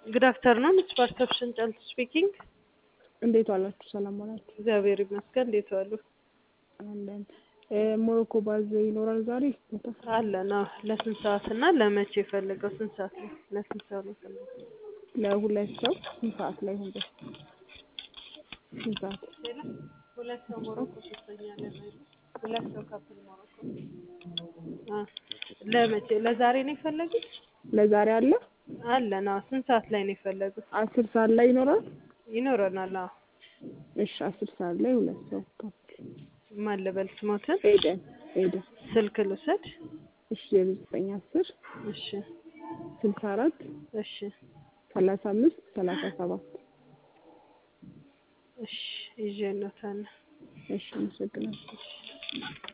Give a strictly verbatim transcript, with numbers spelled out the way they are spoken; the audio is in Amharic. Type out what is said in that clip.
Good afternoon, it's perception child speaking. እንዴት ዋላችሁ? ሰላም ዋላችሁ? እግዚአብሔር ይመስገን። እንዴት ዋሉ? አለን። ሞሮኮ ባዝ ይኖራል ዛሬ? አለ ነው። ለስንት ሰዓት እና ለመቼ ፈልገው? ስንት ሰዓት ላይ? ለስንት ሰዓት ነው ፈልገው? ለሁለት ሰው ስንት ሰዓት ላይ ሆነ? ስንት ሰዓት? ሁለት ሰው ሞሮኮ ሶስተኛ ላይ ነው። ሁለት ሰው ካፕል ሞሮኮ። አ ለመቼ? ለዛሬ ነው የፈለጉት? ለዛሬ አለ? አለ ነው። ስንት ሰዓት ላይ ነው የፈለጉት? አስር ሰዓት ላይ ይኖራል? ይኖረናል። አዎ። እሺ አስር ሰዓት ላይ ሁለት ሰው ካፕል። ማን ልበል ስሞትን? ኤደን ኤደን። ስልክ ልውሰድ? እሺ ዘጠኝ አስር እሺ ስልሳ አራት እሺ ሰላሳ አምስት ሰላሳ ሰባት እሺ ይዤ ነው ታነ እሺ አመሰግናለሁ።